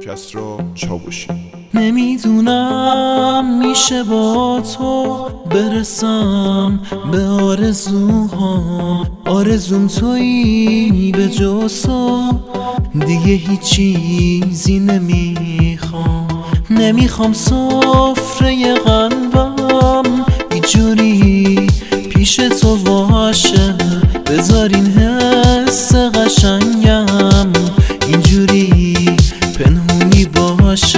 کسرا چاوشی. نمیدونم میشه با تو برسم به آرزوها، آرزوم تویی به جز تو، دیگه هیچ چیزی نمیخوام سفره قلبم اینجوری پیش تو باشه، بذار این حس قشنگم اینجوری پنهونی باشه.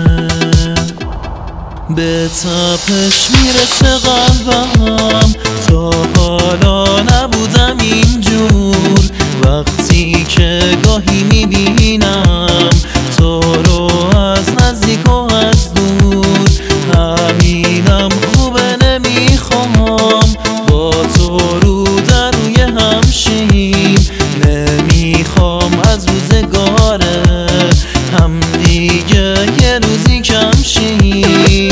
به تپش میرسه قلبم، تا حالا نبودم اینجور، وقتی که گاهی میبینم تو رو از نزدیک و از دور، همینم خوبه نمیخوام با تو رو در روی همشیم، نمیخوام از روزگار هم دیگه یه روزی کم شیم.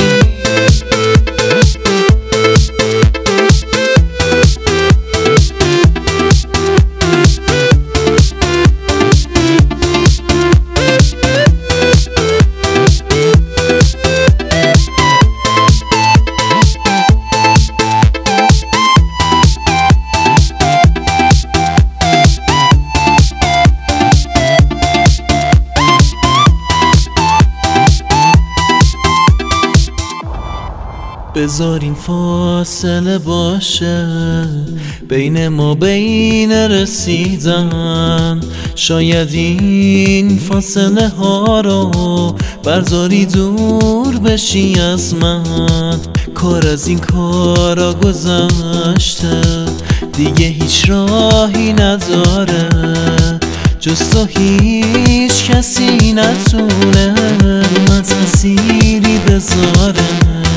بذار این فاصله باشه بین ما، بین رسیدن، شاید این فاصله ها رو برداری دور بشی از من. کار از این کارا گذشته دیگه هیچ راهی نداره، جز تو هیچ کسی نتونه من تأثیری بذاره.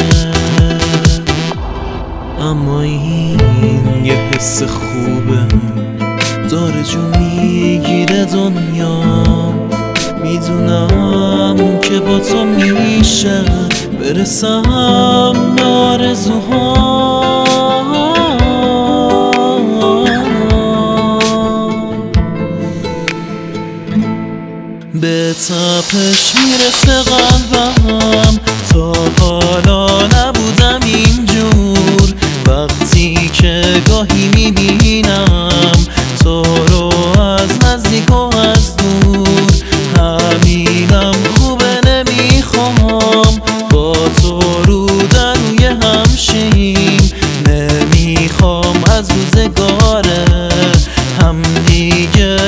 اما این یه حس خوبه داره جون میگیره دنیا، میدونم که با تو میشه برسم به آرزوها. به تپش میرسه قلبم، تا حالا نبودم اینجور، وقتی که گاهی میبینم تو رو از نزدیک و از دور، همینم خوبه نمیخوام با تو رو در روی همشیم، نمیخوام از روزگار هم دیگه